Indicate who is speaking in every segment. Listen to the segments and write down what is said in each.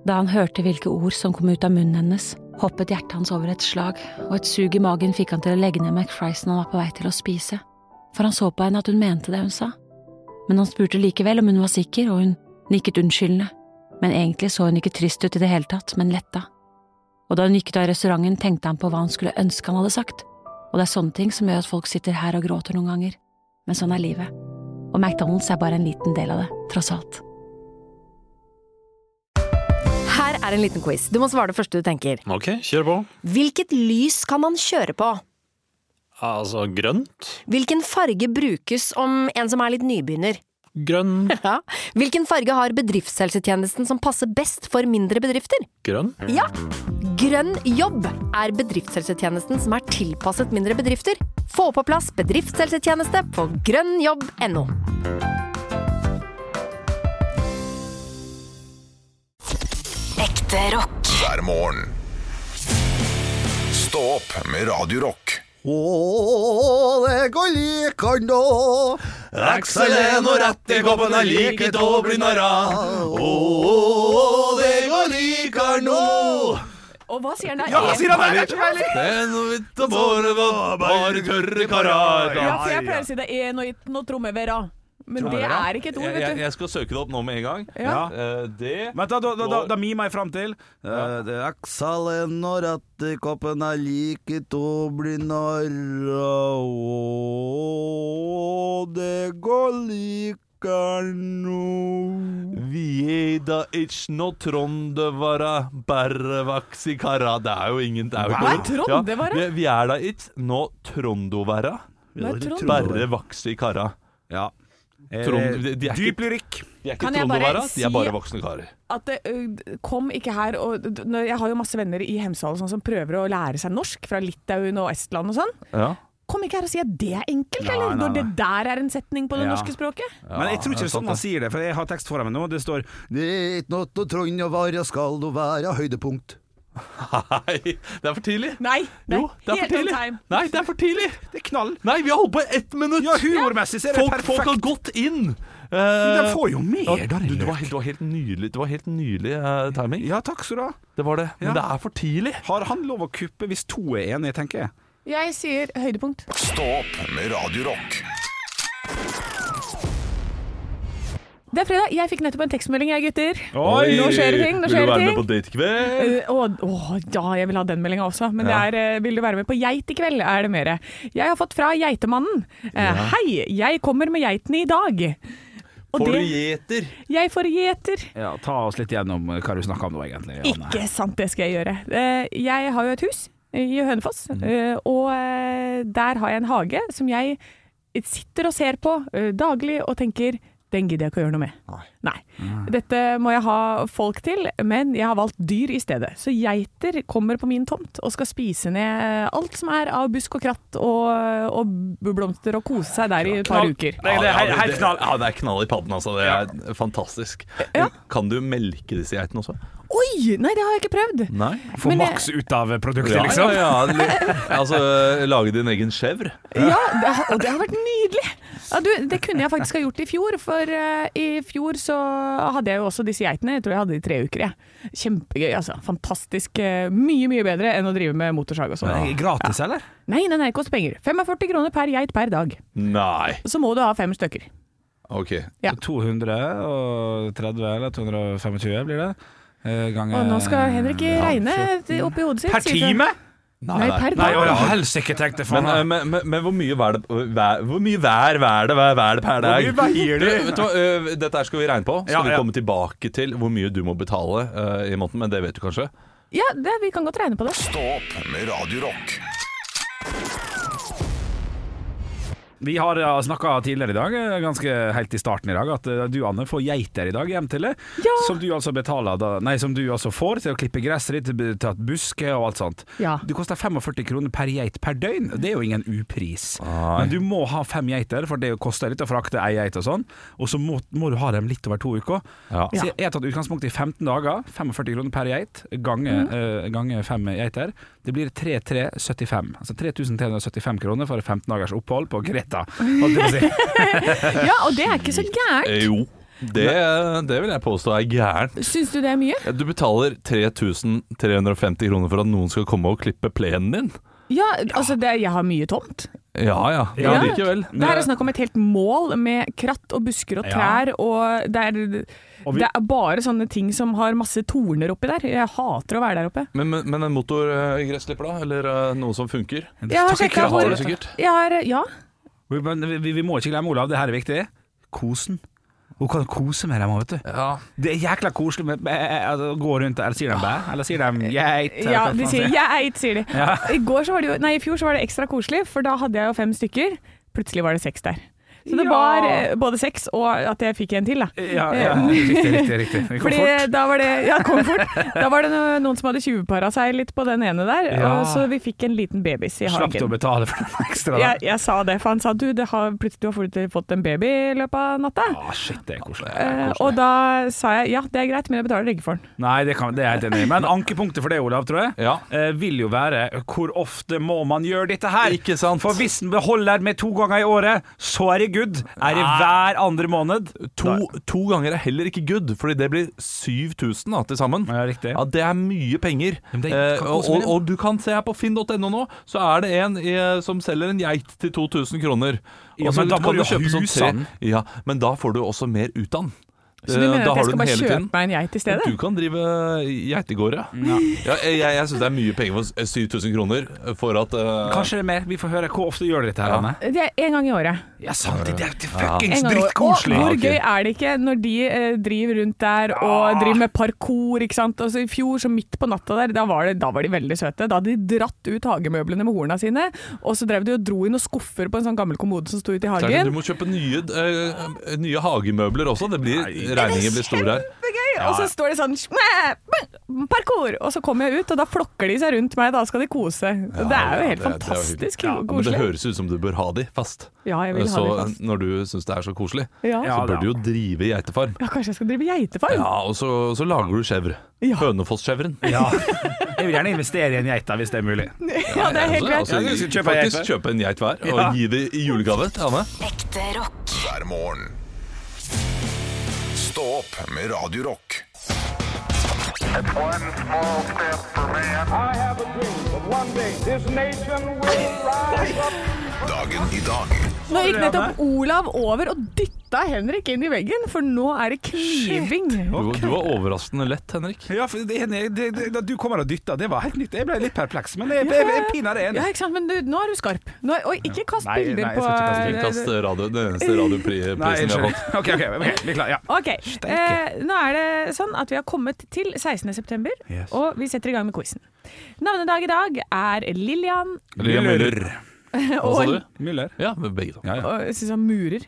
Speaker 1: Da han hørte hvilke ord som kom ut av munnen hennes, hoppet hjertet hans over et slag, og et sug i magen fikk han til å legge ned McFriesen han var på vei til å spise. For han så på henne at hun mente det hun sa. Men han spurte likevel om hun var sikker, og hun nikket unnskyldende. Men egentlig så hun ikke trist ut i det hele tatt, men letta. Og da hun gikk ut av restauranten, tenkte han på hva han skulle ønske han hadde sagt. Og det er sånne ting som gjør at folk sitter her og gråter noen ganger. Men sånn er livet. Og McDonald's er bare en liten del av det, tross alt.
Speaker 2: Her er en liten quiz. Du må svare det første du tenker.
Speaker 3: Ok, kjør på.
Speaker 2: Hvilket lys kan man kjøre på?
Speaker 3: Altså, grønt.
Speaker 2: Hvilken farge brukes om en som er litt nybegynner?
Speaker 3: Grønn.
Speaker 2: Ja. Hvilken farge har bedriftshelsetjenesten som passer best for mindre bedrifter?
Speaker 3: Grønn.
Speaker 2: Ja. Grønn jobb er bedriftshelsetjenesten som er tilpasset mindre bedrifter. Få på plass bedriftshelsetjeneste på grønnjobb.no.
Speaker 4: Ekte rock.
Speaker 5: Hver morgen. Stå opp med Radio Rock.
Speaker 6: Det går likan da.
Speaker 7: Excelen og rett i koppen er like til å bli narra. Det går likan nå.
Speaker 8: Og hva sier han da?
Speaker 7: Ja, hva sier han der? Det er noe vitt og bare tørre karar.
Speaker 8: Ja, for jeg pleier å si det er noe gitt noe trommevera. Men det er ikke et ord, vet du.
Speaker 7: Jeg skal søke det opp nå med en gang.
Speaker 8: Ja.
Speaker 6: Vent da mimer jeg frem til. Det er Excelen og rett i koppen er like til å bli narra. Det går likan nå.
Speaker 7: Vi er da ikke noe trondevara, bare vaks i kara. Det er jo ingen...
Speaker 8: Hva er trondevara?
Speaker 7: Ja, vi er da ikke noe trondovara, bare vaks i kara.
Speaker 6: Ja.
Speaker 7: Dyp lyrikk. De er ikke trondovara, de er bare voksne karer.
Speaker 8: At kom ikke her jeg har jo masse venner i Hemsedal som prøver å lære seg norsk fra Litauen og Estland og sånn.
Speaker 7: Ja.
Speaker 8: Kom ikke her og si at det er enkelt, eller? Når det der er en setning på det norske språket.
Speaker 6: Men jeg tror ikke det er sånn man sier det, for jeg har tekst foran meg nå. Det står: det er ikke noe å trønne og vare, skal du være høydepunkt.
Speaker 7: Nei, det er for tidlig.
Speaker 8: Nei,
Speaker 7: jo, det er for tidlig. Nei, det er for tidlig.
Speaker 6: Det er knall.
Speaker 7: Nei, vi har holdt på 1 minutt.
Speaker 6: Ja, humormessig så er det perfekt.
Speaker 7: Folk har gått inn.
Speaker 6: De får jo mer da.
Speaker 7: Det var helt nydelig. Det var helt nydelig timing.
Speaker 6: Ja, takk skal du ha.
Speaker 7: Det var det, men det er for tidlig.
Speaker 6: Har han lov å kuppe hvis 2 er enige, tenker jeg?
Speaker 8: Jeg sier høydepunkt.
Speaker 5: Stå opp med Radio Rock.
Speaker 8: Det er fredag. Jeg fikk nettopp en tekstmelding, jeg gutter.
Speaker 6: Oi!
Speaker 8: Nå skjer det ting.
Speaker 7: Vil du være med på date i kveld?
Speaker 8: Ja, jeg vil ha den meldingen også. Men det er, vil du være med på geit i kveld, er det mer. Jeg har fått fra Geitemannen. Hei, jeg kommer med geitene i dag.
Speaker 7: Får du gjeter?
Speaker 8: Jeg får gjeter.
Speaker 6: Ja, ta oss litt gjennom hva du snakker om nå egentlig. Janne.
Speaker 8: Ikke sant, det skal jeg gjøre. Jeg har jo et hus i Hønefoss, og der har jeg en hage som jeg sitter og ser på daglig og tenker, den gidder jeg ikke å gjøre noe med. Nei. Dette må jeg ha folk til, men jeg har valgt dyr i stedet. Så geiter kommer på min tomt og skal spise ned alt som er av busk og kratt og blomster og kose seg der i et par uker.
Speaker 6: Det er helt knall.
Speaker 7: Ja, det er knall i padden, altså. Det er fantastisk.
Speaker 8: Ja.
Speaker 7: Kan du melke disse geitene også?
Speaker 8: Oi, nei, det har jeg ikke prøvd.
Speaker 7: Nei.
Speaker 6: Få maks ut av produktet, liksom.
Speaker 7: Altså, lage din egen chèvre.
Speaker 8: Ja, og det har vært nydelig. Ja, det kunne jeg faktisk ha gjort i fjor, for i fjor så hadde jeg jo også disse geitene. Jeg tror jeg hadde de 3 uker, jeg. Kjempegøy, altså. Fantastisk. Mye bedre enn å drive med motorsag og sånn.
Speaker 6: Gratis, eller?
Speaker 8: Nei, koster penger. 45 kroner per geit per dag.
Speaker 7: Nei.
Speaker 8: Så må du ha 5 stykker.
Speaker 7: Ok.
Speaker 8: Ja.
Speaker 6: 230 eller 225 blir det?
Speaker 8: Og nå skal Henrik regne oppi hodet sitt.
Speaker 6: Per time?
Speaker 8: Nei, per dag.
Speaker 6: Nei, helst ikke tenkte for meg.
Speaker 7: Men hvor mye vær det per dag?
Speaker 6: Hvor mye veier du?
Speaker 7: Vet du hva, dette her skal vi regne på. Skal vi komme tilbake til hvor mye du må betale i måneden, men det vet du kanskje?
Speaker 8: Ja, vi kan godt regne på det.
Speaker 5: Stå opp med Radio Rock.
Speaker 6: Vi har snakket tidligere i dag, ganske helt i starten i dag, at du, Anne, får geiter i dag hjem til det. Ja. Som du altså betaler som du altså får til å klippe gresset ditt, til at buske og alt sånt.
Speaker 8: Ja.
Speaker 6: Det koster 45 kroner per geit per døgn. Det er jo ingen upris. Men du må ha 5 geiter, for det koster litt å frakte ei geit og sånn. Og så må du ha dem litt over 2 uker. Ja. Så jeg har tatt utgangspunkt i 15 dager, 45 kroner per geit, gange 5 geiter. Det blir 3375. Altså 3375 kroner for 15 dagers opphold på Greta.
Speaker 8: Ja, og det er ikke så gærent.
Speaker 7: Jo. Det vil jeg påstå er gærent.
Speaker 8: Syns du det er mye?
Speaker 7: Du betaler 3350 kroner for at noen skal komme og klippe plenen din.
Speaker 8: Ja, altså jeg har mye tomt.
Speaker 7: Ja, likevel.
Speaker 8: Det her er snakk om et helt mål med kratt og busker og trær, og det er bare sånne ting som har masse torner oppi der. Jeg hater å være der oppe.
Speaker 7: Men en motorgressklipper da? Eller noe som funker?
Speaker 8: Jeg har sjekket hvor... Ja.
Speaker 6: Vi må ikke glemme, Olav, det her er viktig. Kosen. Hun kan kose med dem, vet du. Ja. Det er jækla koselig med å gå rundt, eller sier de bæ? Eller sier de geit?
Speaker 8: Ja, de sier geit, sier de. Ja. I fjor så var det ekstra koselig, for da hadde jeg jo 5 stykker. Plutselig var det 6 der. Så det var både 6 og at jeg fikk en til, da.
Speaker 6: Ja, riktig.
Speaker 8: Fordi da var det kom fort. Da var det noen som hadde 20-para seg litt på den ene der, og så vi fikk en liten babys i hagen.
Speaker 6: Slapp du å betale for den ekstra da?
Speaker 8: Jeg sa det, for han sa plutselig du har fått en baby i løpet av natta.
Speaker 6: Shit, det er koselig.
Speaker 8: Og da sa jeg, det er greit, men jeg betaler ikke for den.
Speaker 6: Nei, det er jeg helt enig i. Men ankepunktet for det, Olav, tror jeg, vil jo være hvor ofte må man gjøre dette her? Ikke sant? For hvis den beholder med 2 ganger i året, så er det good. Er det hver andre måned?
Speaker 7: To ganger er heller ikke good, fordi det blir 7000 da, til sammen.
Speaker 6: Ja, riktig.
Speaker 7: Ja, det er mye penger. Og du kan se her på finn.no nå, så er det en som selger en geit til 2000 kroner.
Speaker 6: Ja, men da må du kjøpe sånn 3. Ja,
Speaker 7: men da får du også mer ut av den.
Speaker 8: Så du mener at jeg skal bare kjøpe meg en geit i stedet?
Speaker 7: Du kan drive geitegård, jeg synes det er mye penger for 7000 kroner for at
Speaker 6: Kanskje det er mer, vi får høre hvor ofte gjør dere dette her, Anne?
Speaker 8: Det er 1 gang i året.
Speaker 6: Ja, sant, det er fuckings drittkoselig.
Speaker 8: Og hvor gøy er det ikke når de driver rundt der og driver med parkour, ikke sant? Altså, i fjor, så midt på natta der, da var de veldig søte. Da hadde de dratt ut hagemøblene med horna sine, og så drev de og dro inn og skuffer på en sånn gammel kommode som stod ute i hagen.
Speaker 7: Du må kjøpe nye hagemøbler også, det blir regningen blir stor her.
Speaker 8: Og så står det sånn parkour, og så kommer jeg ut, og da flokker de seg rundt meg, da skal de kose. Det er jo helt fantastisk koselig.
Speaker 7: Men det høres ut som du bør ha de fast.
Speaker 8: Ja, jeg vil ha de fast.
Speaker 7: Når du synes det er så koselig, så bør du jo drive geitefarm.
Speaker 8: Ja, kanskje jeg skal drive geitefarm?
Speaker 7: Ja, og så lager du skjevr. Hønefoss-skjevren.
Speaker 6: Ja. Jeg vil gjerne investere i en geita hvis det er mulig.
Speaker 8: Ja, det er helt greit.
Speaker 7: Faktisk kjøpe en geit hver, og gi det i julegave til Anne.
Speaker 4: Ekte rock.
Speaker 5: Hver morgen. Stå opp med Radio Rock. Dagen i dag.
Speaker 8: Nå gikk nettopp Olav over og dytta Henrik inn i veggen, for nå er det kniving.
Speaker 7: Du var overraskende lett, Henrik.
Speaker 6: Ja, for du kommer og dytta, det var helt nytt. Jeg ble litt perpleks, men jeg pinner det en.
Speaker 8: Ja, ikke sant, men nå er du skarp. Ikke kast bilder på...
Speaker 7: Ikke kast radio, den eneste radioprisen vi har fått.
Speaker 6: Ok, vi er klar, ja.
Speaker 8: Ok, nå er det sånn at vi har kommet til 16. september, og vi setter i gang med quizen. Navnedag i dag er Lillian
Speaker 7: Müller. Hva sa du?
Speaker 6: Müller.
Speaker 7: Ja, begge to.
Speaker 8: Og jeg synes han murer.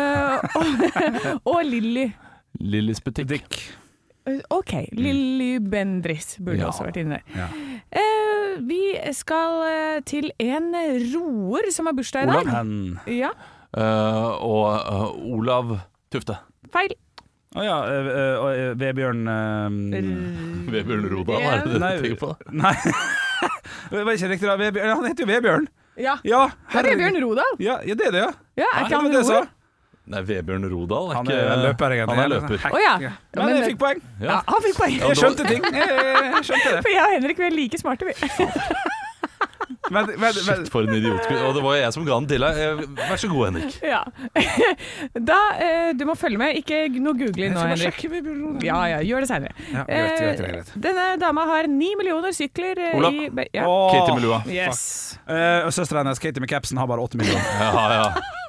Speaker 8: Og Lilly.
Speaker 7: Lillys butikk.
Speaker 8: Ok, Lilly Bendriss burde også vært inne der. Ja. Vi skal til en roer som har bursdag i dag.
Speaker 6: Olav.
Speaker 8: Ja.
Speaker 7: Og Olav Tufte.
Speaker 8: Feil.
Speaker 6: Vebjørn
Speaker 7: Vebjørn Rodal, er det du tenker på?
Speaker 6: Nei. Det var ikke riktig da. Han heter jo Vebjørn.
Speaker 8: Ja, det er Vebjørn Rodal.
Speaker 6: Ja, det er det, ja.
Speaker 8: Ja, er ikke han roer?
Speaker 7: Nei, Vebjørn Rodal
Speaker 6: han er løper egentlig.
Speaker 7: Han er løper.
Speaker 6: Men jeg fikk poeng.
Speaker 8: Ja, han fikk poeng.
Speaker 6: Jeg skjønte ting. Jeg skjønte det.
Speaker 8: For jeg og Henrik, vi er like smarte, vi.
Speaker 7: Shit, for en idiot. Og det var jeg som ga den til deg. Vær så god, Henrik.
Speaker 8: Ja. Du må følge med. Ikke noe googling nå, Henrik. Ja, gjør det senere.
Speaker 6: Ja, greit.
Speaker 8: Denne dama har 9 millioner sykler
Speaker 7: Olav. Katie Melua.
Speaker 8: Yes.
Speaker 6: Og søsteren hennes, Katie McCapsen, har bare 8 millioner.
Speaker 7: Ja.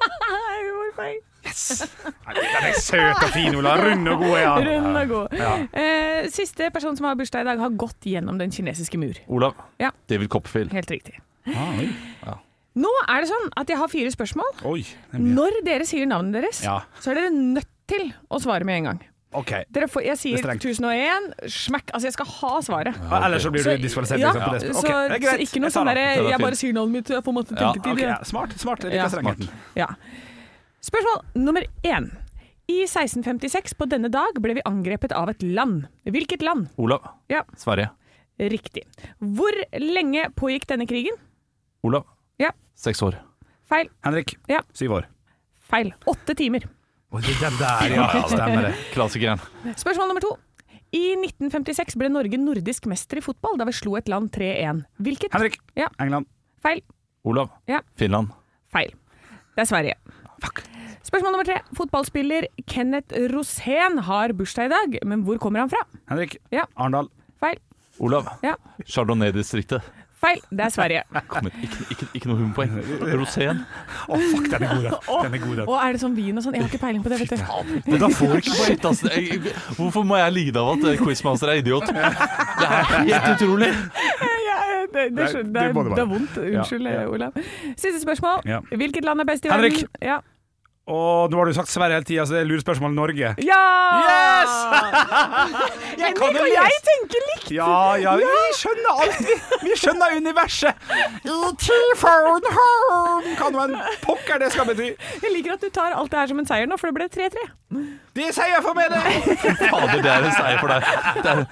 Speaker 6: Yes! Den er søt og fin, Ola. Rund og god, ja.
Speaker 8: Rund og god. Siste person som har bursdag i dag, har gått gjennom den kinesiske mur.
Speaker 7: Olav.
Speaker 8: Ja.
Speaker 7: David Copperfield.
Speaker 8: Helt riktig. Nå er det sånn at jeg har 4 spørsmål.
Speaker 6: Oi,
Speaker 8: når dere sier navnet deres, så er dere nødt til å svare med en gang.
Speaker 6: Okay.
Speaker 8: Jeg sier 1001, smekk. Altså, jeg skal ha svaret.
Speaker 6: Ellers så blir du diskvalifisert.
Speaker 8: Så ikke noe sånn der jeg bare sier navnet mitt, jeg får måtte tenke til det.
Speaker 6: Smart. Jeg liker strengheten.
Speaker 8: Ja. Spørsmål nummer 1. I 1656 på denne dag ble vi angrepet av et land. Hvilket land?
Speaker 7: Olav.
Speaker 8: Ja.
Speaker 7: Sverige.
Speaker 8: Riktig. Hvor lenge pågikk denne krigen?
Speaker 7: Olav.
Speaker 8: Ja.
Speaker 7: 6 år.
Speaker 8: Feil.
Speaker 6: Henrik.
Speaker 8: Ja.
Speaker 6: 7 år.
Speaker 8: Feil. 8 timer.
Speaker 6: Den der, ja, stemmer det.
Speaker 7: Klassikeren.
Speaker 8: Spørsmål nummer 2. I 1956 ble Norge nordisk mester i fotball da vi slo et land 3-1. Hvilket?
Speaker 6: Henrik.
Speaker 8: Ja.
Speaker 6: England.
Speaker 8: Feil.
Speaker 7: Olav.
Speaker 8: Ja.
Speaker 7: Finland.
Speaker 8: Feil. Det er Sverige.
Speaker 6: Fuck.
Speaker 8: Spørsmål nummer 3. Fotballspiller Kenneth Rosén har bursdag i dag, men hvor kommer han fra?
Speaker 6: Henrik.
Speaker 8: Ja.
Speaker 6: Arendal.
Speaker 8: Feil.
Speaker 7: Olav.
Speaker 8: Ja.
Speaker 7: Chardonnay-distriktet.
Speaker 8: Feil. Det er Sverige.
Speaker 7: Kom igjen, ikke noe humorpoeng. Rosén.
Speaker 6: Fuck, den er god, den er god, den.
Speaker 8: Og er det sånn vin og sånn? Jeg har ikke peiling på det, vet du.
Speaker 7: Men da får du ikke shit, altså. Hvorfor må jeg lide av at quizmaster er idiot? Det er helt utrolig.
Speaker 8: Det er vondt. Unnskyld, Olav. Siste spørsmål.
Speaker 6: Ja.
Speaker 8: Hvilket land er best i
Speaker 6: Henrik.
Speaker 8: verden? Ja.
Speaker 6: Og nå har du sagt Sverige hele tiden, så det er lurespørsmål Norge.
Speaker 8: Ja!
Speaker 6: Yes!
Speaker 8: Henrik og jeg tenker likt!
Speaker 6: Ja, vi skjønner alt. Vi skjønner universet. T-phone home! Kan man pokker det skal bety?
Speaker 8: Jeg liker at du tar alt det her som en seier nå, for det ble 3-3.
Speaker 6: Det er seier for meg, det!
Speaker 7: Fader, det er en seier for deg.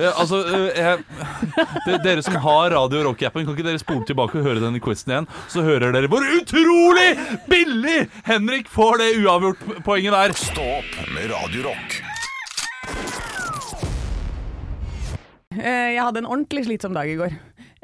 Speaker 7: Dere som har Radio Rock-appen, kan ikke dere spole tilbake og høre denne quizen igjen? Så hører dere hvor utrolig billig Henrik får det uavgjort poenget der.
Speaker 5: Stå opp med Radio Rock.
Speaker 8: Jeg hadde en ordentlig slitsom dag i går.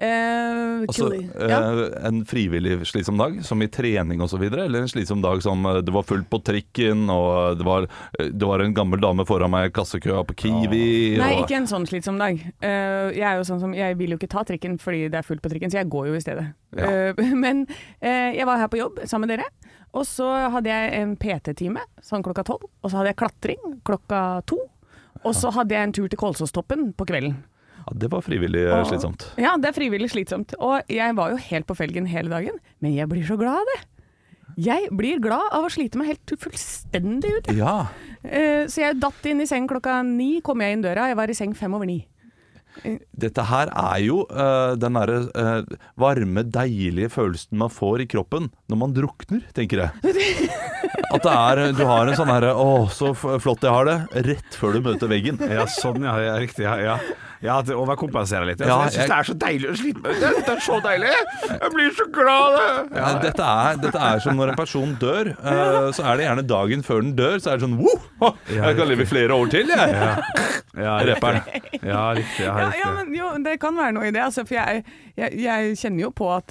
Speaker 7: En frivillig slitsom dag, som i trening og så videre, eller en slitsom dag som det var fullt på trikken, og det var en gammel dame foran meg i kassekøa på Kiwi.
Speaker 8: Nei, ikke en sånn slitsom dag. Jeg er jo sånn som, jeg vil jo ikke ta trikken fordi det er fullt på trikken, så jeg går jo i stedet. Men jeg var her på jobb sammen med dere, og så hadde jeg en PT-time, sånn klokka 12, og så hadde jeg klatring klokka 2, og så hadde jeg en tur til Kolsåstoppen på kvelden.
Speaker 7: Ja, det var frivillig slitsomt.
Speaker 8: Ja, det er frivillig slitsomt. Og jeg var jo helt på felgen hele dagen, men jeg blir så glad av det. Jeg blir glad av å slite meg helt fullstendig ut.
Speaker 7: Ja.
Speaker 8: Så jeg datt inn i seng klokka 9, kom jeg inn døra, jeg var i seng 5:09.
Speaker 7: Dette her er jo den derre varme, deilige følelsen man får i kroppen når man drukner, tenker jeg. At du har en sånn herre, så flott jeg har det, rett før du møter veggen.
Speaker 6: Ja, sånn, ja, riktig, ja. Ja, at det overkompenserer litt. Jeg synes det er så deilig å slite med. Det er så deilig! Jeg blir så glad av det!
Speaker 7: Dette er som når en person dør, så er det gjerne dagen før den dør, så er det sånn, jeg kan leve i flere år til, jeg.
Speaker 6: Ja,
Speaker 7: Repperen.
Speaker 6: Ja, riktig.
Speaker 8: Ja, men jo, det kan være noe i det, altså, for jeg kjenner jo på at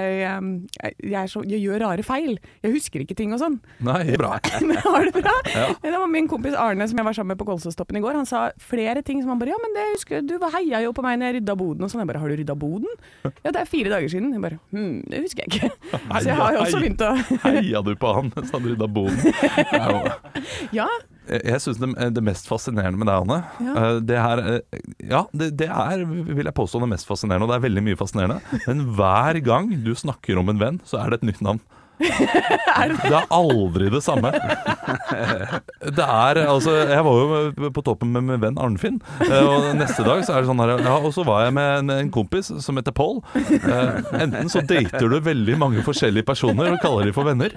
Speaker 8: jeg gjør rare feil. Jeg husker ikke ting og sånn.
Speaker 7: Nei, bra.
Speaker 8: Men har det bra?
Speaker 7: Ja.
Speaker 8: Det var min kompis Arne som jeg var sammen med på Kolsåstoppen i går. Han sa flere ting som han bare, ja, men det husker du heia jo på meg når jeg rydda boden og sånn. Jeg bare, har du rydda boden? Ja, det er 4 dager siden. Jeg bare, det husker jeg ikke. Så jeg har jo også begynt å...
Speaker 7: Heia du på han så han rydda boden?
Speaker 8: Ja.
Speaker 7: Jeg synes det mest fascinerende med deg, Anne, det er, vil jeg påstå, det mest fascinerende, og det er veldig mye fascinerende, men hver gang du snakker om en venn, så er det et nytt navn. Det er aldri det samme. Det er, altså, jeg var jo på toppen med min venn Arnfinn, og neste dag så er det sånn her, ja, og så var jeg med en kompis som heter Paul. Enten så dater du veldig mange forskjellige personer og kaller de for venner,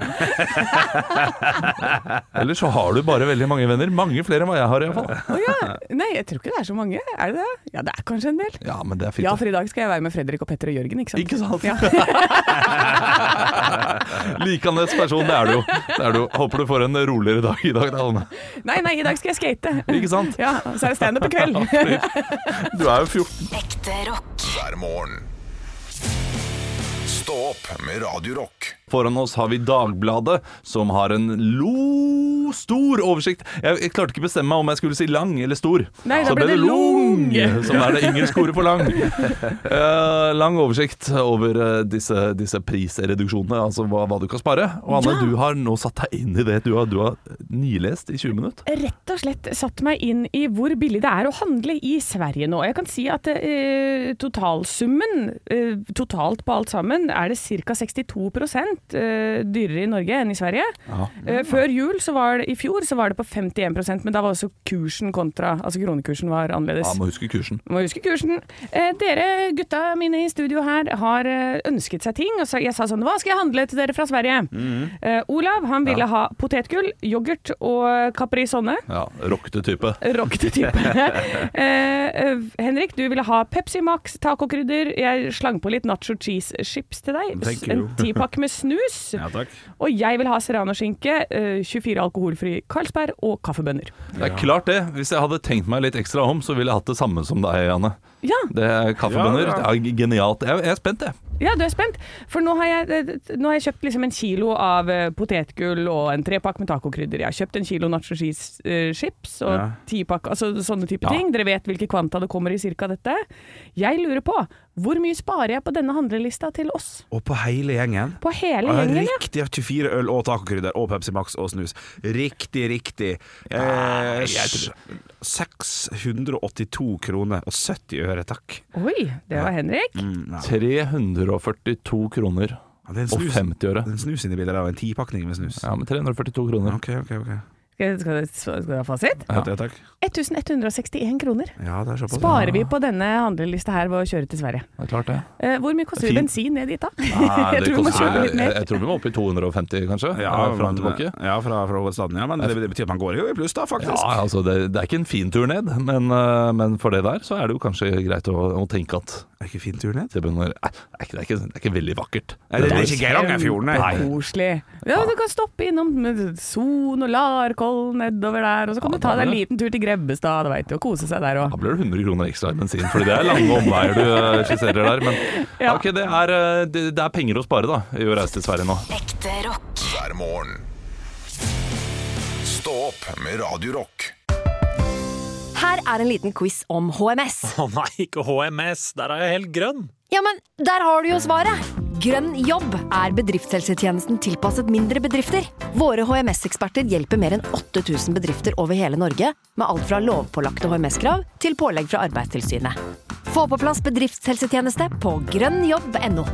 Speaker 7: eller så har du bare veldig mange venner, mange flere enn hva jeg har i hvert fall.
Speaker 8: Ja. Nei, jeg tror ikke det er så mange. Er det det? Ja, det er kanskje en del.
Speaker 7: Ja, men det er fint.
Speaker 8: Ja, for i dag skal jeg være med Fredrik og Petter og Jørgen, ikke sant?
Speaker 7: Ikke sant?
Speaker 8: Ja.
Speaker 7: Likandes person, det er du. Håper du får en roligere dag i dag, da, Anne.
Speaker 8: Nei, i dag skal jeg skate.
Speaker 7: Ikke sant?
Speaker 8: Ja, så er det stand-up i kveld.
Speaker 7: Du er jo 14.
Speaker 4: Ekte rock.
Speaker 5: Hver morgen. Stå opp med Radio Rock.
Speaker 7: Foran oss har vi Dagbladet, som har en stor oversikt. Jeg klarte ikke bestemme meg om jeg skulle si lang eller stor.
Speaker 8: Nei, da ble det lung,
Speaker 7: som er det engelske ordet for lang. Lang oversikt over disse prisreduksjonene, altså hva du kan spare. Og Anne, du har nå satt deg inn i det. Du har nilest i 20 minutter.
Speaker 8: Rett og slett satt meg inn i hvor billig det er å handle i Sverige nå. Jeg kan si at totalsummen, totalt på alt sammen, er det ca. 62% dyrere i Norge enn i Sverige. Ja. Før jul, i fjor, så var det på 51%, men da var også kursen altså kronekursen var annerledes.
Speaker 7: Ja, må huske kursen.
Speaker 8: Dere gutta mine i studio her har ønsket seg ting, og så jeg sa sånn, hva skal jeg handle til dere fra Sverige? Olav, han ville ha potetgull, yoghurt og caprisonne.
Speaker 7: Ja, rockete type.
Speaker 8: Henrik, du ville ha Pepsi Max, tacokrydder. Jeg slang på litt nacho cheese chips til deg. En 10-pakk med snus.
Speaker 6: Ja, takk.
Speaker 8: Og jeg vil ha serrano-skinke, 24 alkoholfri Carlsberg og kaffebønner.
Speaker 7: Det er klart det. Hvis jeg hadde tenkt meg litt ekstra om, så ville jeg hatt det samme som deg, Janne.
Speaker 8: Ja.
Speaker 7: Det er kaffebønner.
Speaker 6: Ja.
Speaker 7: Det er genialt. Jeg er spent, jeg.
Speaker 8: Ja, du er spent. For nå har jeg kjøpt liksom 1 kilo av potetgull og en 3-pakk med tacokrydder. Jeg har kjøpt 1 kilo nacho cheese chips og 10-pakk, altså sånne type ting. Dere vet hvilke kvanta det kommer i cirka dette. Jeg lurer på, hvor mye sparer jeg på denne handlelista til oss?
Speaker 6: Og på hele gjengen?
Speaker 8: På hele gjengen, ja.
Speaker 6: Riktig, 24 øl og tacokrydder og Pepsi Max og snus. Riktig. 682 kroner og 70 øre, takk.
Speaker 8: Oi, det var Henrik.
Speaker 7: 342 kroner og 50 øre.
Speaker 6: Den snus inni bildet er en 10-pakning med snus.
Speaker 7: Ja, med 342 kroner.
Speaker 6: Ok.
Speaker 8: Skal du ha fasit?
Speaker 6: Ja, takk.
Speaker 8: 1161 kroner.
Speaker 6: Ja, det er såpass.
Speaker 8: Sparer vi på denne handlelista her ved å kjøre til Sverige.
Speaker 7: Det er klart det.
Speaker 8: Hvor mye koster bensin ned dit da?
Speaker 7: Jeg tror vi må opp i 250 kanskje, fra og tilbake.
Speaker 6: Ja, fra hovedstaden, ja, men det betyr at man går jo i pluss da, faktisk.
Speaker 7: Ja, altså det er ikke en fin tur ned, men for det der så er det jo kanskje greit å tenke at
Speaker 6: det er ikke fin tur ned?
Speaker 7: Det er ikke veldig vakkert.
Speaker 6: Det er ikke Geirangerfjorden, nei.
Speaker 8: Koselig. Ja, du kan stoppe innom Son og Larkollen nedover der, og så kan du ta deg en liten tur til Grebbestad, vet du, og kose seg der også.
Speaker 7: Da blir det 100 kroner ekstra i bensin, fordi det er lange omveier du skisserer der, men ok, det er penger å spare da, i å reise til Sverige nå.
Speaker 4: Ekte rock.
Speaker 5: Hver morgen. Stå opp med Radio Rock.
Speaker 2: Her er en liten quiz om HMS.
Speaker 3: Nei, ikke HMS, der er jeg helt grønn.
Speaker 2: Ja, men der har du jo svaret. Grønn jobb er bedriftshelsetjenesten tilpasset mindre bedrifter. Våre HMS-eksperter hjelper mer enn 8000 bedrifter over hele Norge med alt fra lovpålagte HMS-krav til pålegg fra Arbeidstilsynet. Få på plass bedriftshelsetjeneste på grønnjobb.no.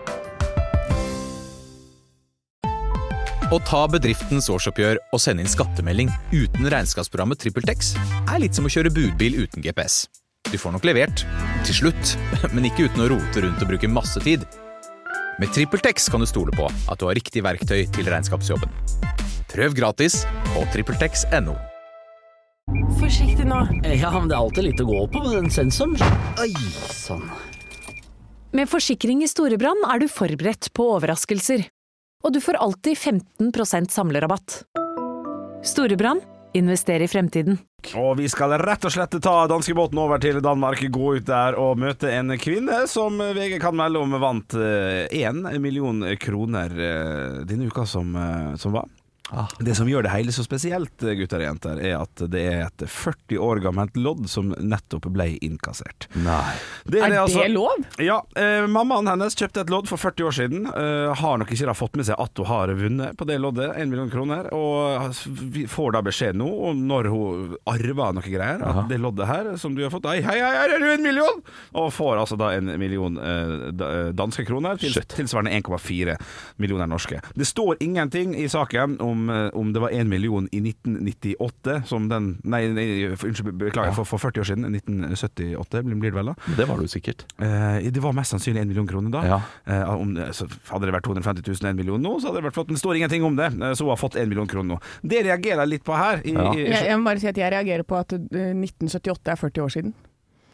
Speaker 9: Å ta bedriftens årsoppgjør og sende inn skattemelding uten regnskapsprogrammet TrippelTex er litt som å kjøre budbil uten GPS. Du får nok levert, til slutt, men ikke uten å rote rundt og bruke masse tid. Med TrippelTex kan du stole på at du har riktig verktøy til regnskapsjobben. Prøv gratis på trippeltex.no.
Speaker 10: Forsiktig nå. Ja, men det er alltid litt å gå på med den sensoren. Oi, sånn.
Speaker 1: Med forsikring i Storebrand er du forberedt på overraskelser. Og du får alltid 15% samlerabatt. Storebrand, invester i fremtiden.
Speaker 6: Og vi skal rett og slett ta danskebåten over til Danmark, gå ut der og møte en kvinne som VG kan melde om vant 1 million kroner denne uka som var. Det som gjør det hele så spesielt, gutter og jenter, er at det er et 40 år gammelt lodd som nettopp ble innkassert.
Speaker 7: Nei.
Speaker 8: Er det lov?
Speaker 6: Ja, mammaen hennes kjøpte et lodd for 40 år siden. Har nok ikke da fått med seg at hun har vunnet på det loddet, 1 million kroner, og får da beskjed nå, og når hun arver noe greier, at det loddet her, som du har fått, hei, er du 1 million? Og får altså da 1 million danske kroner, tilsvarende 1,4 millioner norske. Det står ingenting i saken om det var 1 million i 1998 som den, beklager, for 40 år siden, 1978 blir det vel da.
Speaker 7: Det var det jo sikkert.
Speaker 6: Det var mest sannsynlig 1 million kroner da. Så hadde det vært 250 000 1 million nå, så hadde det vært flott, men det står ingenting om det, så hun har fått 1 million kroner nå. Det reagerer litt på her.
Speaker 8: Jeg må bare si at jeg reagerer på at 1978 er 40 år siden.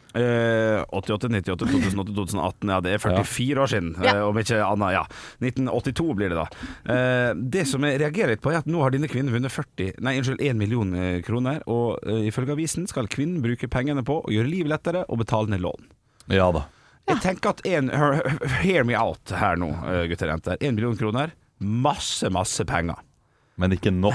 Speaker 6: 88, 98, 2008, 2018, ja, det er 44 år siden, om ikke annet, ja. 1982 blir det da. Det som jeg reagerer litt på er at nå har denne kvinnen vunnet 1 million kroner, og ifølge avisen skal kvinnen bruke pengene på å gjøre livet lettere og betale ned lån.
Speaker 7: Ja da.
Speaker 6: Jeg tenker at hear me out her nå, gutter og jenter. 1 million kroner, masse penger.
Speaker 7: Men ikke nok.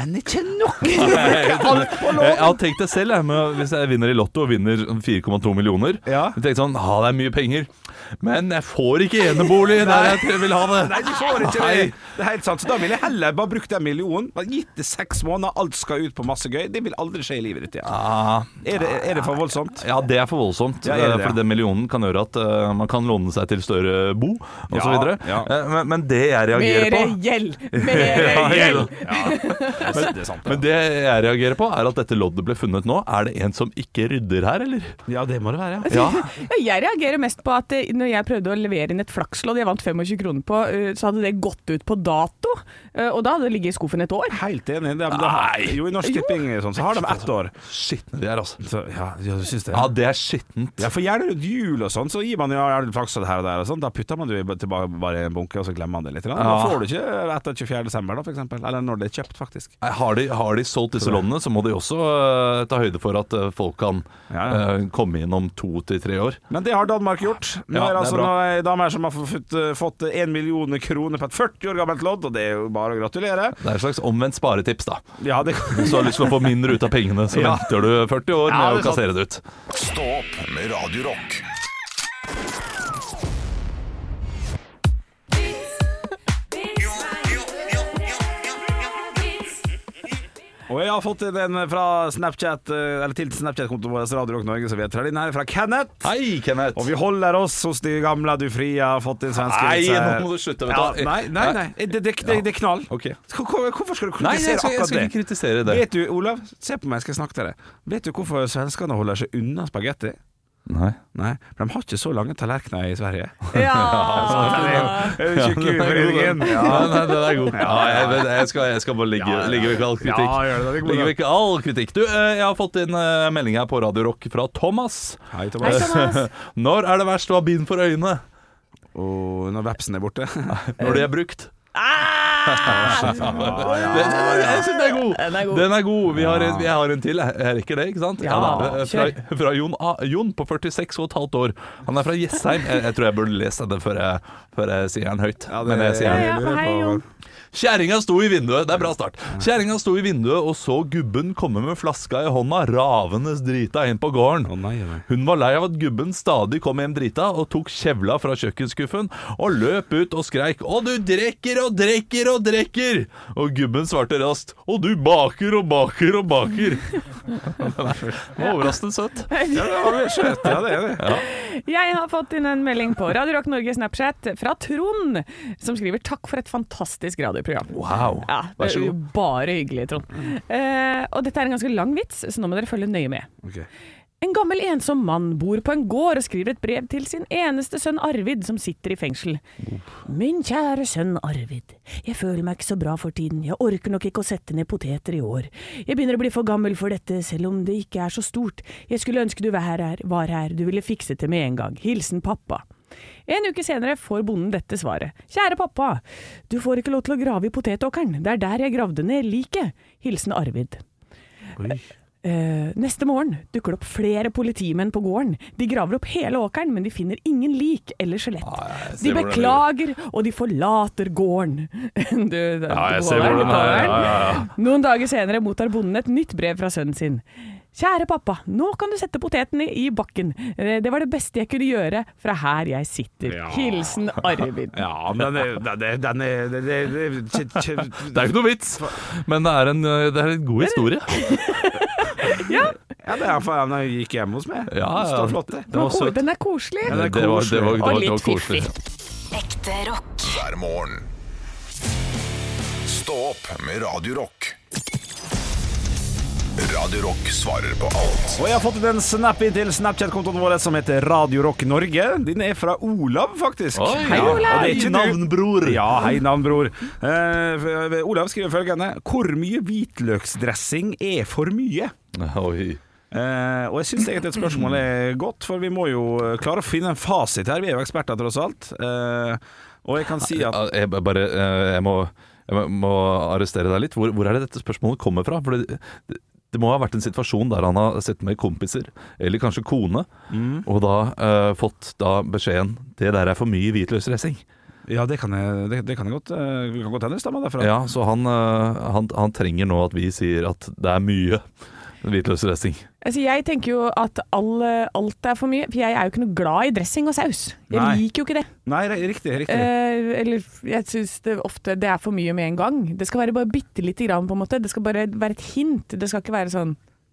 Speaker 6: Jeg
Speaker 7: har tenkt det selv, hvis jeg vinner i lotto og vinner 4,2 millioner. Jeg tenkte sånn, det er mye penger, men jeg får ikke enebolig der jeg vil ha det.
Speaker 6: Nei, du får ikke det. Det er helt sant, så da vil jeg heller bare bruke den millionen, gitt det 6 måneder, alt skal ut på masse gøy. Det vil aldri skje i livet ditt igjen. Er det for voldsomt?
Speaker 7: Ja, det er for voldsomt, for den millionen kan gjøre at man kan låne seg til større bo, og så videre. Men det jeg reagerer på...
Speaker 8: Mer gjeld!
Speaker 6: Det er sant,
Speaker 7: Men det jeg reagerer på er at dette loddet ble funnet nå. Er det en som ikke rydder her, eller?
Speaker 6: Ja, det må det være,
Speaker 7: Ja.
Speaker 8: Jeg reagerer mest på at når jeg prøvde å levere inn et flakslodd jeg vant 25 kroner på, så hadde det gått ut på dato, og da hadde det ligget i skuffen et år.
Speaker 6: Helt enig. Jo, i Norsk Tipping så har de 1 år.
Speaker 7: Skitne de er, altså.
Speaker 6: Så, ja, du synes det?
Speaker 7: Ja, det er skittent.
Speaker 6: Ja, for gjerne rundt jul og sånn, så gir man jo flakslodd her og der og sånn. Da putter man det tilbake bare i en bunke, og så glemmer man det litt. Da får du ikke etter 24. desember da, for eksempel. Eller når det er kjøpt, faktisk.
Speaker 7: Har de solgt disse loddene, så må de også ta høyde for at folk kan komme inn om 2 til 3 år.
Speaker 6: Men det har Danmark gjort. Nå er det altså en dame som har fått 1 million kroner på et 40 år gammelt lodd, og det er jo bare å gratulere.
Speaker 7: Det er et slags omvendt sparetips, da.
Speaker 6: Ja,
Speaker 7: Hvis du har lyst til å få mindre ut av pengene, så venter du 40 år med å kassere det ut.
Speaker 5: Stå opp med Radio Rock.
Speaker 6: Og jeg har fått den fra Snapchat, eller til Snapchat-kontoen vår Radio Rock Norge, så vi har den her fra Kenneth.
Speaker 7: Hei, Kenneth.
Speaker 6: Og vi holder oss hos de gamle du fria, har fått inn svenske.
Speaker 7: Nei, nå må du slutte, vet du.
Speaker 6: Nei, det er knall.
Speaker 7: Okay.
Speaker 6: Hvorfor skal du kritisere
Speaker 7: akkurat det? Jeg skal ikke kritisere det.
Speaker 6: Vet du, Olav, se på meg, jeg skal snakke til deg. Vet du hvorfor svenskene holder seg unna spagetti?
Speaker 7: Nei,
Speaker 6: for de har ikke så lange tallerkener i Sverige.
Speaker 8: Ja,
Speaker 6: Tjukkehudforeningen.
Speaker 7: Nei, den er god. Jeg skal bare ligge vekk all kritikk. Ligge vekk all kritikk. Du, jeg har fått inn melding her på Radio Rock fra Thomas.
Speaker 6: Hei, Thomas.
Speaker 7: Når er det verst å ha bind for øynene?
Speaker 6: Og når vepsen er borte.
Speaker 7: Når de er brukt. Jeg synes den er god. Den er god. Vi har en til. Jeg rekker det, ikke sant? Fra Jon på 46,5 år. Han er fra Jessheim. Jeg tror jeg burde lese den før jeg sier den høyt. Men jeg sier den.
Speaker 8: Hei, Jon.
Speaker 7: Kjæringa sto i vinduet. Det er bra start. Kjæringa sto i vinduet og så gubben komme med flaska i hånda, ravende drita inn på gården. Hun var lei av at gubben stadig kom hjem drita, og tok kjevla fra kjøkkenskuffen og løp ut og skreik: «Å, du drikker og drikker og drikker!» Og gubben svarte raskt: «Og du baker og baker og baker!» Det var overraskende søtt.
Speaker 6: Ja, det var søtt. Ja, det er det. Ja.
Speaker 8: Jeg har fått inn en melding på Radio Rock Norge Snapchat fra Trond, som skriver: «Takk for et fantastisk radioprogram».
Speaker 7: Wow, vær så god.
Speaker 8: Bare hyggelig, Trond. Og dette er en ganske lang vits, så nå må dere følge nøye med.
Speaker 6: Okay.
Speaker 8: En gammel ensom mann bor på en gård og skriver et brev til sin eneste sønn Arvid, som sitter i fengsel. Min kjære sønn Arvid, jeg føler meg ikke så bra for tiden. Jeg orker nok ikke å sette ned poteter i år. Jeg begynner å bli for gammel for dette, selv om det ikke er så stort. Jeg skulle ønske du var her. Du ville fikse det med en gang. Hilsen pappa. En uke senere får bonden dette svaret. Kjære pappa, du får ikke lov til å grave i potetåkeren. Det er der jeg gravde ned liket. Hilsen Arvid.
Speaker 6: Oi.
Speaker 8: Neste morgen dukker det opp flere politimenn på gården. De graver opp hele åkeren, men de finner ingen lik eller skjelett. De beklager, og de forlater gården.
Speaker 7: Jeg ser hvordan det er.
Speaker 8: Noen dager senere mottar bonden et nytt brev fra sønnen sin. Kjære pappa, nå kan du sette potetene i bakken. Det var det beste jeg kunne gjøre fra her jeg sitter. Hilsen Arvid.
Speaker 6: Ja, men det er
Speaker 7: ikke noe vits, men det er en god historie.
Speaker 8: Ja,
Speaker 6: det er for han gikk hjem hos meg. Står flott det.
Speaker 8: Den er koselig.
Speaker 7: Og litt fiffig.
Speaker 4: Ekte rock.
Speaker 5: Hver morgen. Stå opp med Radio Rock. Radio Rock svarer på alt.
Speaker 6: Og jeg har fått en snap inn til Snapchat-kontoen vår som heter Radio Rock Norge. Den er fra Olav, faktisk.
Speaker 8: Hei, Olav!
Speaker 6: Det er ikke
Speaker 7: navnbror.
Speaker 6: Ja, hei, navnbror. Olav skriver følgende: hvor mye hvitløksdressing er for mye?
Speaker 7: Oi.
Speaker 6: Og jeg synes egentlig et spørsmål er godt, for vi må jo klare å finne en fasit her. Vi er jo eksperter tross alt. Og jeg kan si at
Speaker 7: jeg må arrestere deg litt. Hvor er det dette spørsmålet kommer fra? For det må ha vært en situasjon der han har sett med kompiser, eller kanskje kone, og da fått beskjeden: det der er for mye hvitløksdressing.
Speaker 6: Ja, det kan godt hende stemmer derfra.
Speaker 7: Ja, så han trenger nå at vi sier at det er mye hvitløksdressing.
Speaker 8: Altså, jeg tenker jo at alt er for mye, for jeg er jo ikke noe glad i dressing og saus. Jeg liker jo ikke det.
Speaker 6: Nei, riktig.
Speaker 8: Eller jeg synes ofte det er for mye med en gang. Det skal være bare bitte lite grann, på en måte. Det skal bare være et hint. Det skal ikke være sånn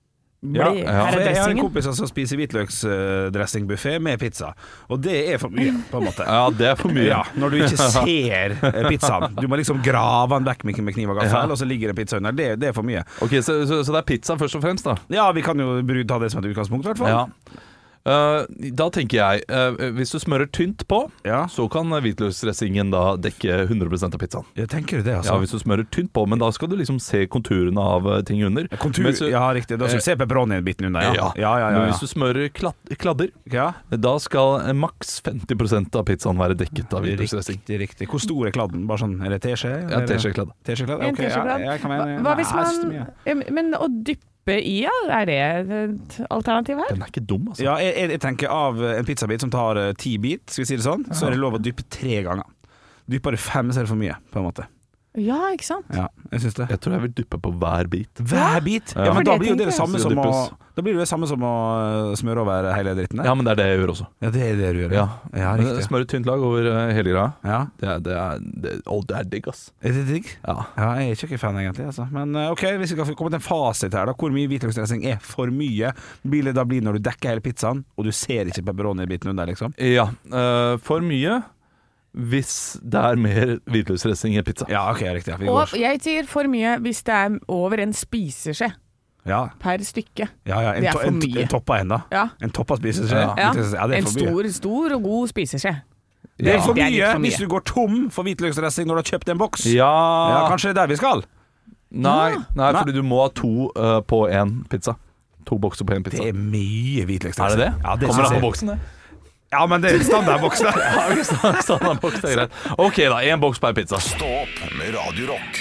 Speaker 8: blir her
Speaker 6: jeg har en
Speaker 8: dressingen.
Speaker 6: kompis som spiser hvitløksdressingbuffet med pizza, og det er for mye, på en måte.
Speaker 7: Ja, det er for mye.
Speaker 6: Ja, når du ikke ser pizzaen. Du må liksom grave den vekk med kniv og gaffel, og så ligger det pizza under. Det er for mye.
Speaker 7: Ok, så det er pizza først og fremst, da?
Speaker 6: Ja, vi kan jo ta det som et utgangspunkt, i hvert fall.
Speaker 7: Ja. Da tenker jeg, hvis du smører tynt på, så kan hvitløksdressingen da dekke 100% av pizzaen.
Speaker 6: Jeg tenker det, altså.
Speaker 7: Ja, hvis du smører tynt på, men da skal du liksom se konturene av ting under.
Speaker 6: Ja, riktig. Da skal du se pepperoni-biten under, ja.
Speaker 7: Men hvis du smører kladder, da skal maks 50% av pizzaen være dekket av hvitløksdressing.
Speaker 6: Riktig. Hvor stor er kladden? Bare sånn, er det teskje?
Speaker 7: Ja, teskjekladd.
Speaker 8: En teskjekladd. Hva hvis man... Men å dyppe i, er det et alternativ her?
Speaker 7: Den er ikke dum, altså.
Speaker 6: Ja, jeg tenker av en pizzabit som tar 10 bit, skal vi si det sånn, så er det lov å dyppe 3 ganger. Dypper du 5, så er det for mye, på en måte.
Speaker 8: Ja, ikke sant?
Speaker 6: Ja, jeg synes det.
Speaker 7: Jeg tror jeg vil dyppe på hver bit.
Speaker 6: Hver bit? Ja, men da blir jo det samme som å... Da blir det samme som å smøre over hele dritten der.
Speaker 7: Ja, men det er det jeg gjør også.
Speaker 6: Ja, det er det du gjør.
Speaker 7: Ja, riktig. Smøre tynt lag over hele greia.
Speaker 6: Ja.
Speaker 7: Det er digg, ass.
Speaker 6: Er det digg?
Speaker 7: Ja.
Speaker 6: Jeg er ikke fan egentlig, altså. Men ok, hvis vi skal komme til en fasit her da, hvor mye hvitløksdressing er for mye, vil det da bli når du dekker hele pizzaen, og du ser ikke pepperoni-biten under, liksom?
Speaker 7: Ja, for mye... Hvis det er mer hvitløksdressing i pizza.
Speaker 6: Ja, ok, riktig.
Speaker 8: Og jeg sier for mye hvis det er over en spiseskje per stykke.
Speaker 6: Ja, det er for mye. En toppa en da.
Speaker 8: Ja.
Speaker 6: En toppa spiseskje.
Speaker 8: Ja.
Speaker 6: Det er for mye.
Speaker 8: En stor og god spiseskje.
Speaker 6: Det er for mye hvis du går tom for hvitløksdressing når du har kjøpt en boks. Ja, kanskje det er der vi skal.
Speaker 7: Nei, fordi du må ha 2 på en pizza. 2 bokser på en pizza.
Speaker 6: Det er mye hvitløksdressing.
Speaker 7: Er det det?
Speaker 6: Ja, det
Speaker 7: kommer det på boksen, det?
Speaker 6: Ja, men det er standardboks der.
Speaker 7: Standardboks, det er greit. Ok da, 1 boks per pizza.
Speaker 5: Stå opp med Radio Rock.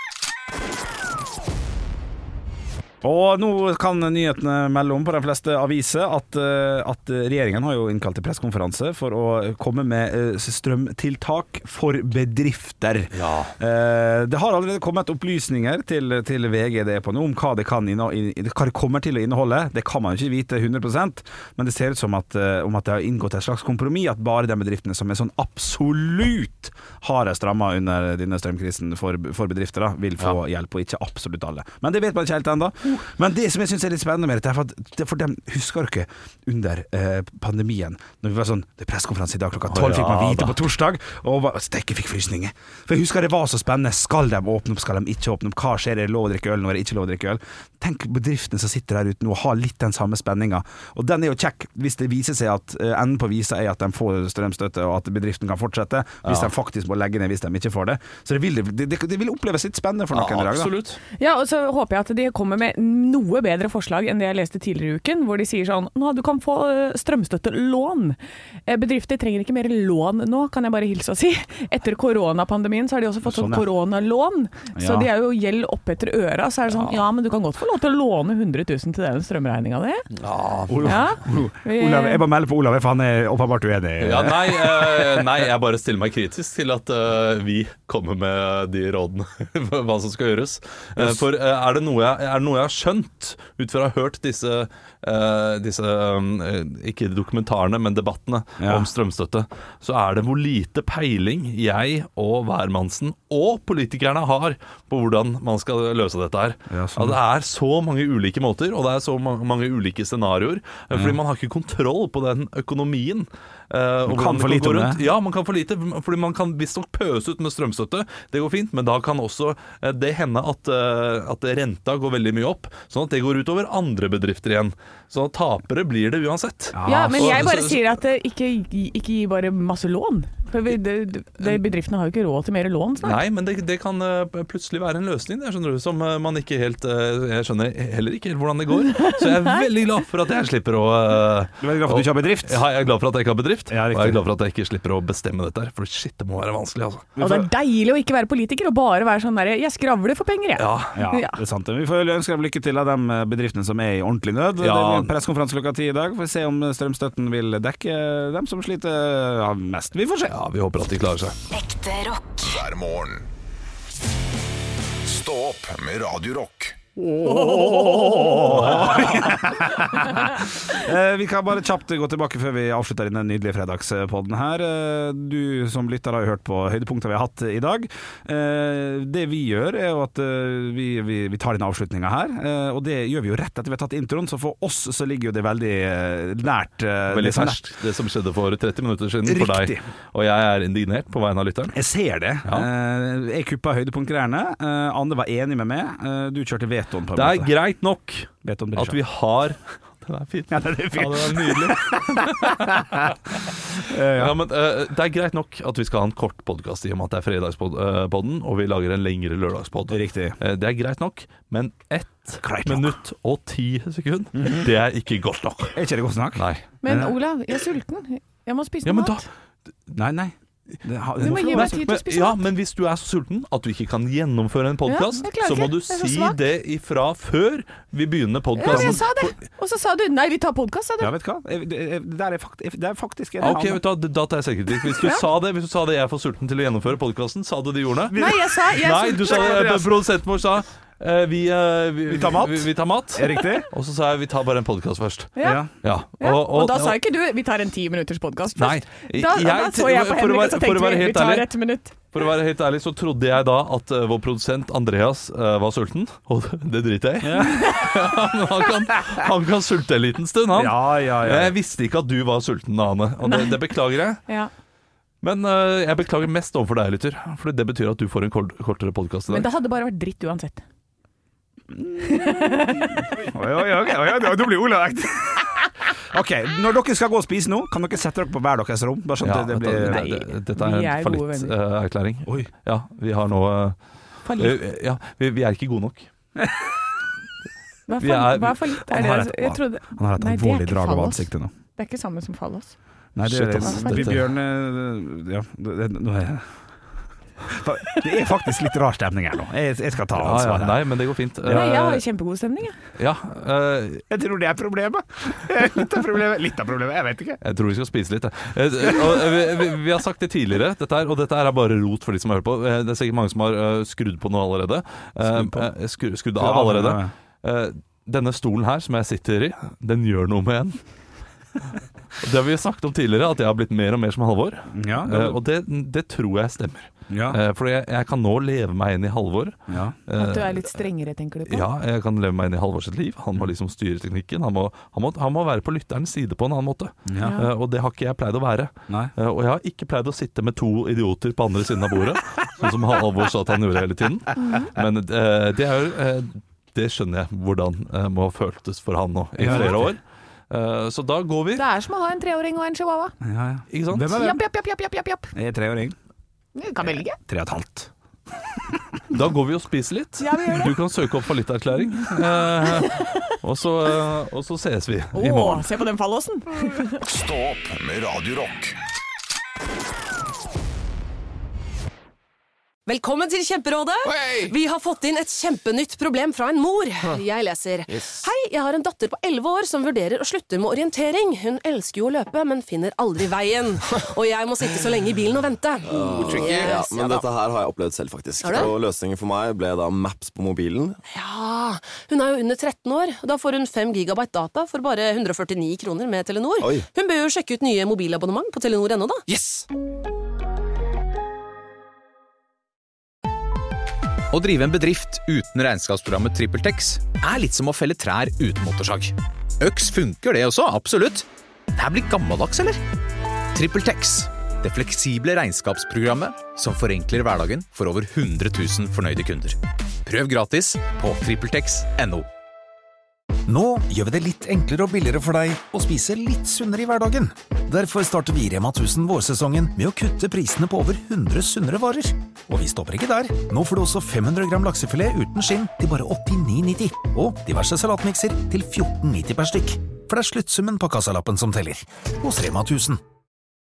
Speaker 6: Og nå kan nyhetene melde om på de fleste aviser at regjeringen har jo innkalt til pressekonferanse for å komme med strømtiltak for bedrifter.
Speaker 7: Ja.
Speaker 6: Det har allerede kommet opplysninger til VG på nå om hva det kommer til å inneholde. Det kan man ikke vite 100%, men det ser ut som at det har inngått et slags kompromiss, at bare de bedriftene som er sånn absolutt hardest rammet under denne strømkrisen for bedrifter da, vil få hjelp, og ikke absolutt alle. Men det vet man ikke helt enda. Men det som jeg synes er litt spennende med dette er for dem, husker dere under pandemien, når vi var sånn, det er pressekonferanse i dag klokka 12, fikk man vite på torsdag, og stekke fikk frysninger. For jeg husker det var så spennende, skal de åpne opp, skal de ikke åpne opp, hva skjer, er det lov å drikke øl, når det ikke lov å drikke øl? Tenk bedriftene som sitter der ute nå og har litt den samme spenninga, og den er jo kjekk hvis det viser seg at enden på visa er at de får strømstøtte, og at bedriften kan fortsette, hvis de faktisk må legge ned hvis de ikke får det. Så det vil oppleves litt spennende for noen i dag.
Speaker 7: Absolutt.
Speaker 8: Ja, og så håper jeg at de kommer med noe bedre forslag enn det jeg leste tidligere i uken, hvor de sier sånn, nå, du kan få strømstøttelån. Bedrifter trenger ikke mer lån nå, kan jeg bare hilse å si. Etter koronapandemien så har de også fått sånn koronalån, så de er jo gjeld opp etter øra, så er det sånn, ja, men du kan godt få lov til å låne 100 000 til den strømregningen di.
Speaker 6: Jeg bare melder på Olav, for han er åpenbart uenig.
Speaker 7: Ja, nei, jeg bare stiller meg kritisk til at vi kommer med de rådene hva som skal gjøres. For er det noe jeg har skjønt ut fra å ha hørt disse ikke dokumentarene, men debattene om strømstøtte, så er det hvor lite peiling jeg og hvermannsen og politikerne har på hvordan man skal løse dette her. Ja, det er så mange ulike måter, og det er så mange ulike scenarioer, fordi man har ikke kontroll på den økonomien.
Speaker 6: Man kan for lite om det.
Speaker 7: Ja, man kan for lite, fordi man kan visstnok pøse ut med strømstøtte. Det går fint, men da kan også det hende at renta går veldig mye opp, sånn at det går ut over andre bedrifter igjen. Så tapere blir det uansett.
Speaker 8: Ja, men jeg bare sier at ikke gi bare masse lån. For bedriftene har jo ikke råd til mer lån snart.
Speaker 7: Nei, men det kan plutselig være en løsning, det skjønner du, som man ikke helt jeg skjønner heller ikke helt hvordan det går. Så jeg er veldig glad for at jeg slipper å
Speaker 6: Du er veldig glad for at du ikke har bedrift?
Speaker 7: Ja, jeg er glad for at jeg ikke har bedrift.
Speaker 6: Ja,
Speaker 7: og jeg er glad for at jeg ikke slipper å bestemme dette her, for shit, det må være vanskelig, altså.
Speaker 8: Og det er deilig å ikke være politiker og bare være sånn der, jeg skravler for penger, jeg.
Speaker 6: Ja, det er sant. Vi får ønske dem lykke til av de bedriftene som er i ordentlig nød. Det blir en pressekonferanse klokka 10 i dag, for å se om strømstøtten vil dekke dem som sliter mest. Vi får se.
Speaker 7: Ja, vi håper at de klarer seg.
Speaker 4: Ekte rock.
Speaker 5: Hver morgen. Stå opp med Radio Rock.
Speaker 6: Vi kan bare kjapt gå tilbake før vi avslutter denne nydelige fredagspodden her. Du som lytter har jo hørt på høydepunkter vi har hatt i dag. Det vi gjør er jo at vi tar denne avslutningen her, og det gjør vi jo rett etter vi har tatt introen, så for oss så ligger jo det veldig nært.
Speaker 7: Veldig ferskt, det som skjedde for 30 minutter siden for deg. Og jeg er indignert på vegne av lytteren.
Speaker 6: Jeg ser det. Jeg kuppa høydepunktgreiene. Anne var enig med meg. Du kjørte vetoen på en måte.
Speaker 7: Det er greit nok at vi har... Det er fint.
Speaker 6: Ja, det er fint.
Speaker 7: Ja, det er nydelig. Men det er greit nok at vi skal ha en kort podcast i og med at det er fredagspodden, og vi lager en lengre lørdagspodd.
Speaker 6: Riktig.
Speaker 7: Det er greit nok, men 1 minutt og 10 sekunder, det er ikke godt nok.
Speaker 6: Er ikke det godt nok?
Speaker 7: Nei.
Speaker 8: Men Olav, jeg er sulten. Jeg må spise noe mat.
Speaker 6: Nei.
Speaker 8: Du må gi meg tid til å spise mat.
Speaker 7: Men hvis du er så sulten at du ikke kan gjennomføre en podcast, så må du si det ifra før vi begynner podcasten.
Speaker 8: Ja, jeg sa det. Og så sa du, nei, vi tar podcast, sa du.
Speaker 6: Ja, vet du hva? Det er faktisk en
Speaker 7: Ok, vet du, da tar jeg selvkritikk. Hvis du sa det, jeg er for sulten til å gjennomføre podcasten, sa du de ordene?
Speaker 8: Nei, jeg sa, jeg er sulten.
Speaker 7: Du sa det, produsenten vår sa vi
Speaker 6: tar mat.
Speaker 7: Vi tar mat.
Speaker 6: Er riktig?
Speaker 7: Og så sa jeg vi tar bare en podcast først.
Speaker 8: Ja. Og da sa ikke du vi tar en 10 minutters podcast først.
Speaker 7: Nei.
Speaker 8: Da så jeg på Henrik, og så tenkte vi tar 1 minutt.
Speaker 7: For å være helt ærlig så trodde jeg da at vår produsent Andreas var sulten. Og det driter jeg i. Han kan sulte en liten stund, han.
Speaker 6: Ja.
Speaker 7: Jeg visste ikke at du var sulten, Ane. Og det beklager jeg.
Speaker 8: Ja. Men
Speaker 7: jeg beklager mest overfor deg, lytter. For det betyr at du får en kortere podcast i dag.
Speaker 8: Men det hadde bare vært dritt uansett.
Speaker 6: Da blir Ola vekt. Ok, når dere skal gå og spise nå, kan dere sette dere på hver deres rom? Bare sånn at det blir...
Speaker 7: Dette er en fallitterklæring. Ja, vi har nå vi er ikke gode nok.
Speaker 8: Hva er fallitt?
Speaker 6: Han har et alvorlig drag av ansiktet nå.
Speaker 8: Det er ikke samme som fallos.
Speaker 6: Nei, det er Bjørn. Det er faktisk litt rar stemning her nå. Jeg skal ta ansvaret.
Speaker 7: Nei, men det går fint.
Speaker 8: Nei, jeg har kjempegod stemning,
Speaker 6: jeg tror det er problemet. Litt av problemet, jeg vet ikke.
Speaker 7: Jeg tror vi skal spise litt. Vi har sagt det tidligere, og dette er bare rot for de som hører på. Det er sikkert mange som har skrudd på noe allerede. Skrudd av allerede. Denne stolen her som jeg sitter i, den gjør noe med en. Det har vi sagt om tidligere, at jeg har blitt mer og mer som Halvor. Og det tror jeg stemmer. For jeg kan nå leve meg inn i Halvor.
Speaker 8: At du er litt strengere, tenker du på?
Speaker 7: Ja, jeg kan leve meg inn i Halvor sitt liv. Han må liksom styre teknikken. Han må være på lytterens side på en annen måte. Og det har ikke jeg pleid å være. Og jeg har ikke pleid å sitte med 2 idioter på andre siden av bordet, sånn som Halvor sa at han gjorde hele tiden. Men det skjønner jeg hvordan må føltes for han nå i flere år. Så da går vi.
Speaker 8: Det er som å ha en 3-åring og en chihuahua.
Speaker 7: Ikke sant?
Speaker 8: Japp.
Speaker 6: Jeg er 3-åring.
Speaker 8: Du kan velge.
Speaker 6: 3,5.
Speaker 7: Da går vi og spiser litt.
Speaker 8: Ja, vi gjør det.
Speaker 7: Du kan søke opp fallitterklæring. Og så ses vi i morgen.
Speaker 8: Se på den fallosen.
Speaker 5: Stå opp med Radio Rock.
Speaker 11: Velkommen til Kjemperådet. Vi har fått inn et kjempenytt problem fra en mor. Jeg leser. Hei, jeg har en datter på 11 år som vurderer å slutte med orientering. Hun elsker jo å løpe, men finner aldri veien. Og jeg må sitte så lenge i bilen og vente.
Speaker 12: Men dette her har jeg opplevd selv, faktisk. Og løsningen for meg ble da Maps på mobilen.
Speaker 11: Ja, hun er jo under 13 år. Da får hun 5 gigabyte data for bare 149 kroner med Telenor. Hun bør jo sjekke ut nye mobilabonnement på Telenor.no da.
Speaker 9: Yes! Å drive en bedrift uten regnskapsprogrammet TrippelTex er litt som å felle trær uten motorsag. Øks funker det også, absolutt. Det her blir gammeldags, eller? TrippelTex, det fleksible regnskapsprogrammet som forenkler hverdagen for over 100 000 fornøyde kunder. Prøv gratis på TrippelTex.no.
Speaker 13: Nå gjør vi det litt enklere og billigere for deg å spise litt sunnere i hverdagen. Derfor starter vi Rema 1000 vårsesongen med å kutte prisene på over 100 sunnere varer. Og vi stopper ikke der. Nå får du også 500 gram laksefilet uten skinn til bare 89,90. Og diverse salatmikser til 14,90 per stykk. For det er sluttsummen på kassalappen som teller. Hos Rema 1000.